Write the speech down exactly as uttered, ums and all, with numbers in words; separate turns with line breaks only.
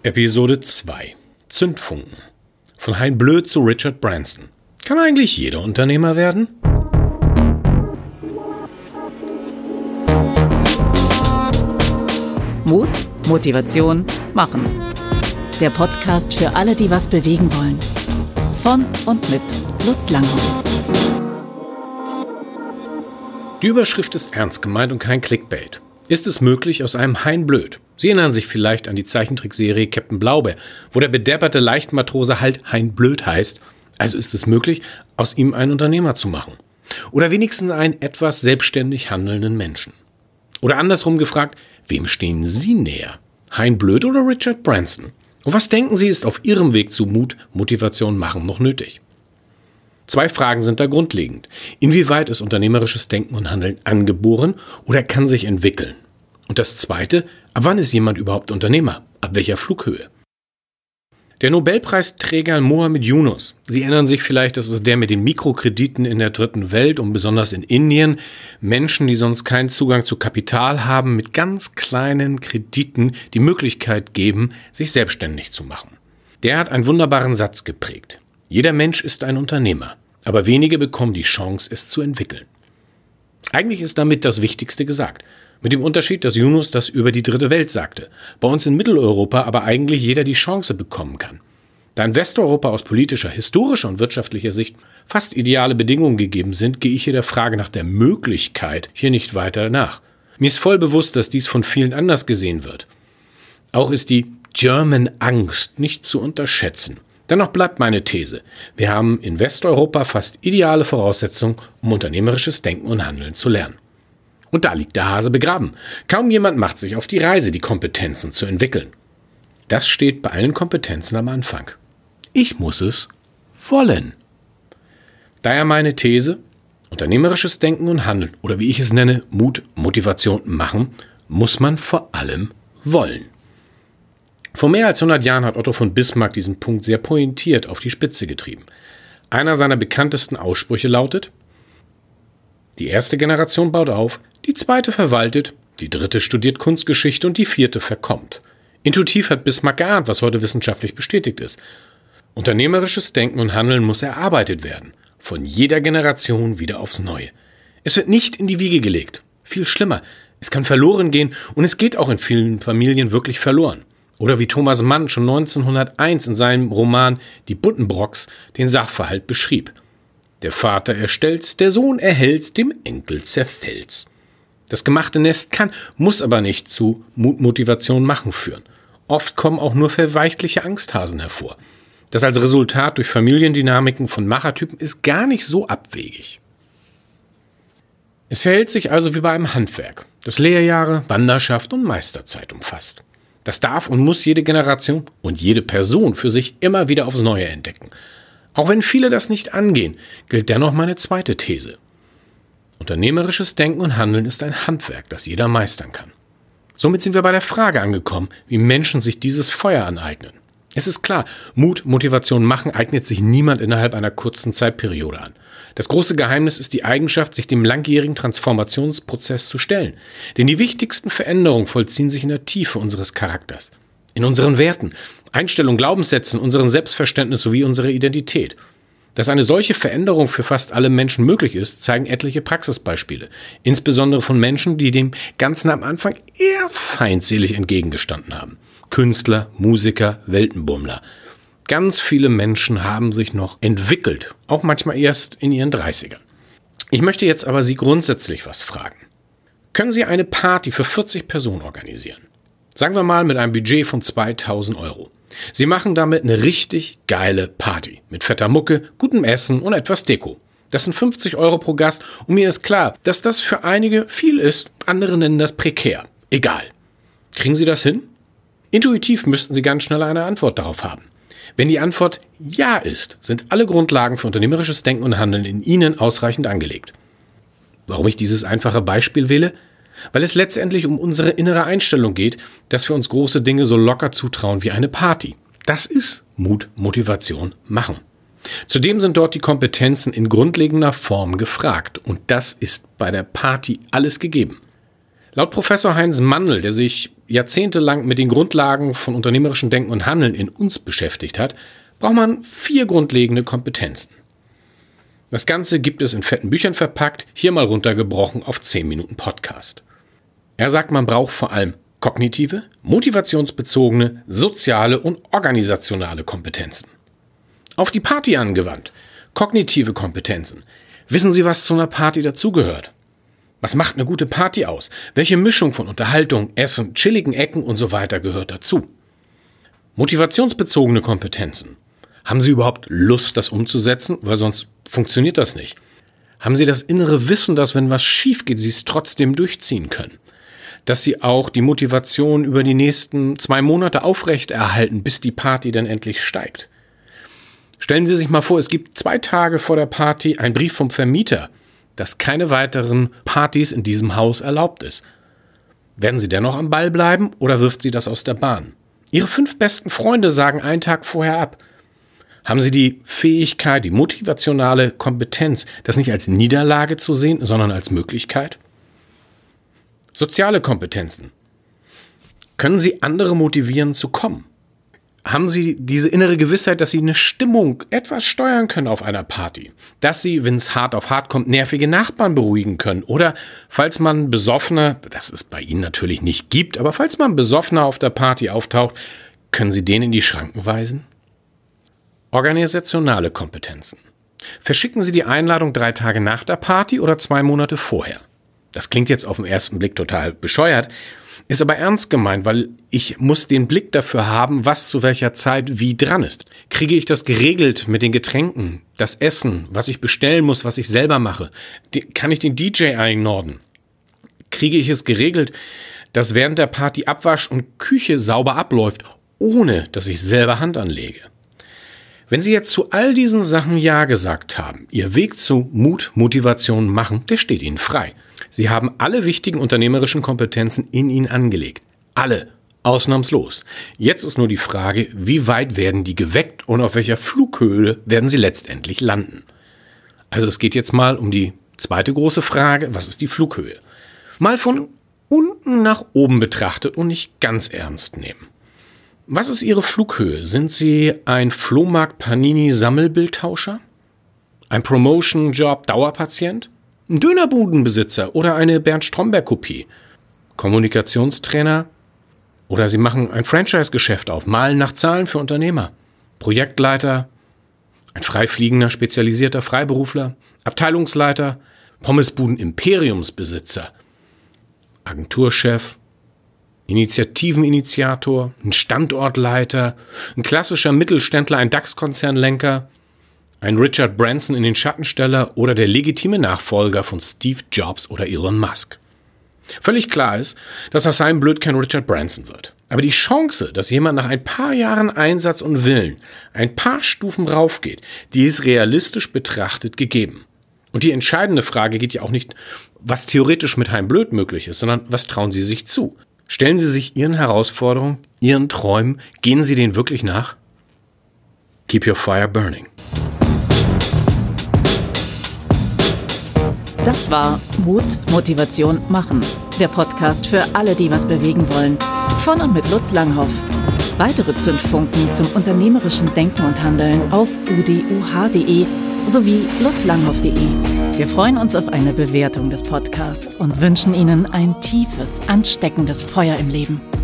Episode zwei. Zündfunken. Von Hein Blöd zu Richard Branson. Kann eigentlich jeder Unternehmer werden?
Mut, Motivation, Machen. Der Podcast für alle, die was bewegen wollen. Von und mit Lutz Langhoff.
Die Überschrift ist ernst gemeint und kein Clickbait. Ist es möglich, aus einem Hein Blöd, Sie erinnern sich vielleicht an die Zeichentrickserie Captain Blaubeer, wo der bedepperte Leichtmatrose halt Hein Blöd heißt, also ist es möglich, aus ihm einen Unternehmer zu machen. Oder wenigstens einen etwas selbstständig handelnden Menschen. Oder andersrum gefragt, wem stehen Sie näher? Hein Blöd oder Richard Branson? Und was denken Sie, ist auf Ihrem Weg zu Mut, Motivation, Machen noch nötig? Zwei Fragen sind da grundlegend. Inwieweit ist unternehmerisches Denken und Handeln angeboren oder kann sich entwickeln? Und das Zweite, ab wann ist jemand überhaupt Unternehmer? Ab welcher Flughöhe? Der Nobelpreisträger Muhammad Yunus, Sie erinnern sich vielleicht, das ist der mit den Mikrokrediten in der dritten Welt und besonders in Indien, Menschen, die sonst keinen Zugang zu Kapital haben, mit ganz kleinen Krediten die Möglichkeit geben, sich selbstständig zu machen. Der hat einen wunderbaren Satz geprägt. Jeder Mensch ist ein Unternehmer, aber wenige bekommen die Chance, es zu entwickeln. Eigentlich ist damit das Wichtigste gesagt. Mit dem Unterschied, dass Yunus das über die dritte Welt sagte. Bei uns in Mitteleuropa aber eigentlich jeder die Chance bekommen kann. Da in Westeuropa aus politischer, historischer und wirtschaftlicher Sicht fast ideale Bedingungen gegeben sind, gehe ich hier der Frage nach der Möglichkeit hier nicht weiter nach. Mir ist voll bewusst, dass dies von vielen anders gesehen wird. Auch ist die German Angst nicht zu unterschätzen. Dennoch bleibt meine These. Wir haben in Westeuropa fast ideale Voraussetzungen, um unternehmerisches Denken und Handeln zu lernen. Und da liegt der Hase begraben. Kaum jemand macht sich auf die Reise, die Kompetenzen zu entwickeln. Das steht bei allen Kompetenzen am Anfang. Ich muss es wollen. Daher meine These, unternehmerisches Denken und Handeln, oder wie ich es nenne, Mut, Motivation, Machen, muss man vor allem wollen. Vor mehr als hundert Jahren hat Otto von Bismarck diesen Punkt sehr pointiert auf die Spitze getrieben. Einer seiner bekanntesten Aussprüche lautet: Die erste Generation baut auf, die zweite verwaltet, die dritte studiert Kunstgeschichte und die vierte verkommt. Intuitiv hat Bismarck geahnt, was heute wissenschaftlich bestätigt ist. Unternehmerisches Denken und Handeln muss erarbeitet werden, von jeder Generation wieder aufs Neue. Es wird nicht in die Wiege gelegt. Viel schlimmer, es kann verloren gehen und es geht auch in vielen Familien wirklich verloren. Oder wie Thomas Mann schon neunzehnhunderteins in seinem Roman Die Buddenbrocks den Sachverhalt beschrieb. Der Vater erstellt's, der Sohn erhält's, dem Enkel zerfällt's. Das gemachte Nest kann, muss aber nicht zu Mut, Motivation, Machen führen. Oft kommen auch nur verweichtliche Angsthasen hervor. Das als Resultat durch Familiendynamiken von Machertypen ist gar nicht so abwegig. Es verhält sich also wie bei einem Handwerk, das Lehrjahre, Wanderschaft und Meisterzeit umfasst. Das darf und muss jede Generation und jede Person für sich immer wieder aufs Neue entdecken. Auch wenn viele das nicht angehen, gilt dennoch meine zweite These. Unternehmerisches Denken und Handeln ist ein Handwerk, das jeder meistern kann. Somit sind wir bei der Frage angekommen, wie Menschen sich dieses Feuer aneignen. Es ist klar, Mut, Motivation, Machen eignet sich niemand innerhalb einer kurzen Zeitperiode an. Das große Geheimnis ist die Eigenschaft, sich dem langjährigen Transformationsprozess zu stellen. Denn die wichtigsten Veränderungen vollziehen sich in der Tiefe unseres Charakters. In unseren Werten, Einstellungen, Glaubenssätzen, unserem Selbstverständnis sowie unserer Identität. Dass eine solche Veränderung für fast alle Menschen möglich ist, zeigen etliche Praxisbeispiele. Insbesondere von Menschen, die dem Ganzen am Anfang eher feindselig entgegengestanden haben. Künstler, Musiker, Weltenbummler. Ganz viele Menschen haben sich noch entwickelt, auch manchmal erst in ihren dreißigern. Ich möchte jetzt aber Sie grundsätzlich was fragen. Können Sie eine Party für vierzig Personen organisieren? Sagen wir mal mit einem Budget von zweitausend Euro. Sie machen damit eine richtig geile Party. Mit fetter Mucke, gutem Essen und etwas Deko. Das sind fünfzig Euro pro Gast und mir ist klar, dass das für einige viel ist, andere nennen das prekär. Egal. Kriegen Sie das hin? Intuitiv müssten Sie ganz schnell eine Antwort darauf haben. Wenn die Antwort ja ist, sind alle Grundlagen für unternehmerisches Denken und Handeln in Ihnen ausreichend angelegt. Warum ich dieses einfache Beispiel wähle? Weil es letztendlich um unsere innere Einstellung geht, dass wir uns große Dinge so locker zutrauen wie eine Party. Das ist Mut, Motivation, Machen. Zudem sind dort die Kompetenzen in grundlegender Form gefragt und das ist bei der Party alles gegeben. Laut Professor Heinz Mandl, der sich jahrzehntelang mit den Grundlagen von unternehmerischem Denken und Handeln in uns beschäftigt hat, braucht man vier grundlegende Kompetenzen. Das Ganze gibt es in fetten Büchern verpackt, hier mal runtergebrochen auf zehn Minuten Podcast. Er sagt, man braucht vor allem kognitive, motivationsbezogene, soziale und organisationale Kompetenzen. Auf die Party angewandt. Kognitive Kompetenzen. Wissen Sie, was zu einer Party dazugehört? Was macht eine gute Party aus? Welche Mischung von Unterhaltung, Essen, chilligen Ecken und so weiter gehört dazu? Motivationsbezogene Kompetenzen. Haben Sie überhaupt Lust, das umzusetzen? Weil sonst funktioniert das nicht. Haben Sie das innere Wissen, dass wenn was schief geht, Sie es trotzdem durchziehen können? Dass Sie auch die Motivation über die nächsten zwei Monate aufrechterhalten, bis die Party dann endlich steigt? Stellen Sie sich mal vor, es gibt zwei Tage vor der Party einen Brief vom Vermieter, dass keine weiteren Partys in diesem Haus erlaubt ist. Werden Sie dennoch am Ball bleiben oder wirft Sie das aus der Bahn? Ihre fünf besten Freunde sagen einen Tag vorher ab. Haben Sie die Fähigkeit, die motivationale Kompetenz, das nicht als Niederlage zu sehen, sondern als Möglichkeit? Soziale Kompetenzen. Können Sie andere motivieren zu kommen? Haben Sie diese innere Gewissheit, dass Sie eine Stimmung etwas steuern können auf einer Party? Dass Sie, wenn es hart auf hart kommt, nervige Nachbarn beruhigen können? Oder falls man Besoffener, das es bei Ihnen natürlich nicht gibt, aber falls man Besoffener auf der Party auftaucht, können Sie den in die Schranken weisen? Organisationale Kompetenzen. Verschicken Sie die Einladung drei Tage nach der Party oder zwei Monate vorher? Das klingt jetzt auf den ersten Blick total bescheuert, ist aber ernst gemeint, weil ich muss den Blick dafür haben, was zu welcher Zeit wie dran ist. Kriege ich das geregelt mit den Getränken, das Essen, was ich bestellen muss, was ich selber mache? Die, kann ich den D J einnorden? Kriege ich es geregelt, dass während der Party Abwasch und Küche sauber abläuft, ohne dass ich selber Hand anlege? Wenn Sie jetzt zu all diesen Sachen Ja gesagt haben, Ihr Weg zu Mut, Motivation, Machen, der steht Ihnen frei. Sie haben alle wichtigen unternehmerischen Kompetenzen in Ihnen angelegt. Alle, ausnahmslos. Jetzt ist nur die Frage, wie weit werden die geweckt und auf welcher Flughöhe werden sie letztendlich landen? Also es geht jetzt mal um die zweite große Frage, was ist die Flughöhe? Mal von unten nach oben betrachtet und nicht ganz ernst nehmen. Was ist Ihre Flughöhe? Sind Sie ein Flohmarkt-Panini-Sammelbildtauscher? Ein Promotion-Job-Dauerpatient? Ein Dönerbudenbesitzer oder eine Bernd-Stromberg-Kopie? Kommunikationstrainer? Oder Sie machen ein Franchise-Geschäft auf, malen nach Zahlen für Unternehmer? Projektleiter? Ein freifliegender, spezialisierter Freiberufler? Abteilungsleiter? Pommesbuden-Imperiumsbesitzer? Agenturchef? Initiativeninitiator, ein Standortleiter, ein klassischer Mittelständler, ein DAX-Konzernlenker, ein Richard Branson in den Schattensteller oder der legitime Nachfolger von Steve Jobs oder Elon Musk. Völlig klar ist, dass aus seinem Blöd kein Richard Branson wird. Aber die Chance, dass jemand nach ein paar Jahren Einsatz und Willen ein paar Stufen raufgeht, die ist realistisch betrachtet gegeben. Und die entscheidende Frage geht ja auch nicht, was theoretisch mit Hein Blöd möglich ist, sondern was trauen Sie sich zu? Stellen Sie sich Ihren Herausforderungen, Ihren Träumen, gehen Sie denen wirklich nach? Keep your fire burning.
Das war Mut, Motivation, Machen. Der Podcast für alle, die was bewegen wollen. Von und mit Lutz Langhoff. Weitere Zündfunken zum unternehmerischen Denken und Handeln auf u d u h punkt d e sowie lutzlanghoff punkt d e. Wir freuen uns auf eine Bewertung des Podcasts und wünschen Ihnen ein tiefes, ansteckendes Feuer im Leben.